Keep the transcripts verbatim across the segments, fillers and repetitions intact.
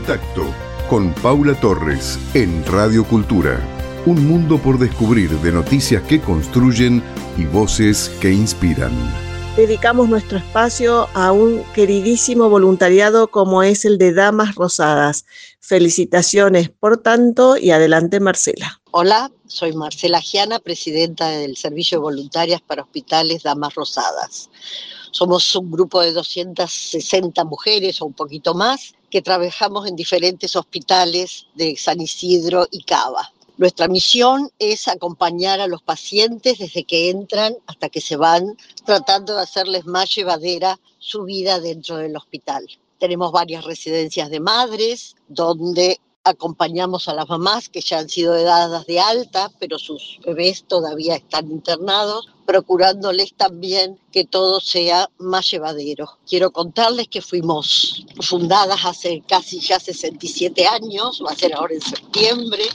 Contacto con Paula Torres en Radio Cultura. Un mundo por descubrir de noticias que construyen y voces que inspiran. Dedicamos nuestro espacio a un queridísimo voluntariado como es el de Damas Rosadas. Felicitaciones por tanto y adelante, Marcela. Hola, soy Marcela Giana, presidenta del Servicio de Voluntarias para Hospitales Damas Rosadas. Somos un grupo de doscientas sesenta mujeres o un poquito más que trabajamos en diferentes hospitales de San Isidro y Cava. Nuestra misión es acompañar a los pacientes desde que entran hasta que se van, tratando de hacerles más llevadera su vida dentro del hospital. Tenemos varias residencias de madres, donde acompañamos a las mamás que ya han sido dadas de alta, pero sus bebés todavía están internados, procurándoles también que todo sea más llevadero. Quiero contarles que fuimos fundadas hace casi ya sesenta y siete años, va a ser ahora en septiembre,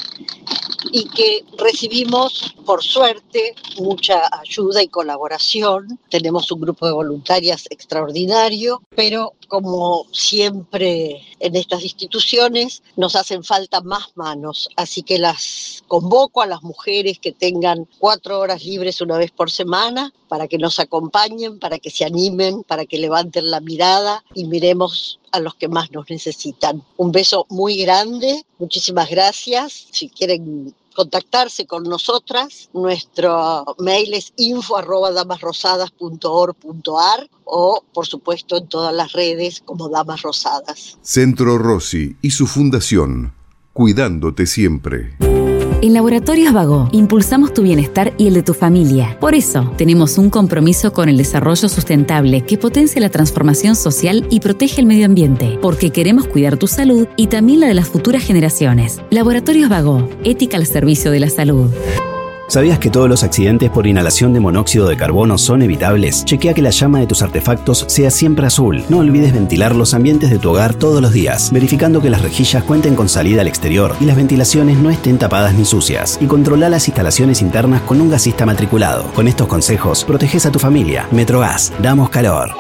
y que recibimos, por suerte, mucha ayuda y colaboración. Tenemos un grupo de voluntarias extraordinario, pero como siempre en estas instituciones nos hacen falta más manos, así que las convoco a las mujeres que tengan cuatro horas libres una vez por semana para que nos acompañen, para que se animen, para que levanten la mirada y miremos a los que más nos necesitan. Un beso muy grande, muchísimas gracias. Si quieren contactarse con nosotras, nuestro mail es info arroba damasrosadas punto org punto ar o, por supuesto, en todas las redes como Damas Rosadas. Centro Rossi y su fundación, cuidándote siempre. En Laboratorios Bagó impulsamos tu bienestar y el de tu familia. Por eso, tenemos un compromiso con el desarrollo sustentable que potencia la transformación social y protege el medio ambiente, porque queremos cuidar tu salud y también la de las futuras generaciones. Laboratorios Bagó, ética al servicio de la salud. ¿Sabías que todos los accidentes por inhalación de monóxido de carbono son evitables? Chequea que la llama de tus artefactos sea siempre azul. No olvides ventilar los ambientes de tu hogar todos los días, verificando que las rejillas cuenten con salida al exterior y las ventilaciones no estén tapadas ni sucias. Y controla las instalaciones internas con un gasista matriculado. Con estos consejos, proteges a tu familia. Metrogas, damos calor.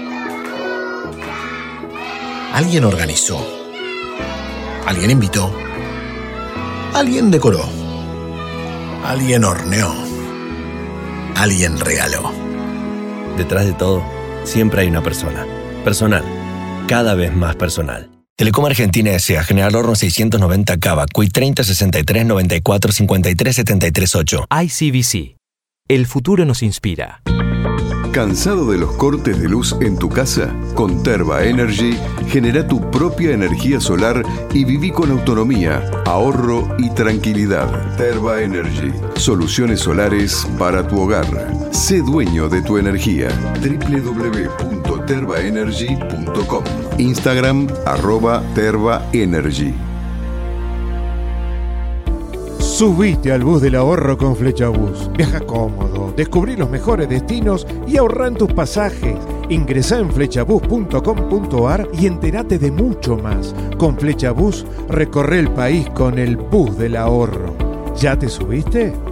Alguien organizó. Alguien invitó. Alguien decoró. Alguien horneó. Alguien regaló. Detrás de todo, siempre hay una persona. Personal. Cada vez más personal. Telecom Argentina S A General Horno seiscientos noventa Cava, C U I treinta sesenta y tres noventa y cuatro cincuenta y tres setenta y tres ocho. I C B C. El futuro nos inspira. ¿Cansado de los cortes de luz en tu casa? Con Terva Energy, genera tu propia energía solar y viví con autonomía, ahorro y tranquilidad. Terva Energy, soluciones solares para tu hogar. Sé dueño de tu energía. doble u doble u doble u punto terva energy punto com. Instagram, arroba Terva Energy. Subite al bus del ahorro con Flechabús. Viaja cómodo, descubrí los mejores destinos y ahorra en tus pasajes. Ingresá en flechabús punto com punto ar y entérate de mucho más. Con Flechabús recorre el país con el bus del ahorro. ¿Ya te subiste?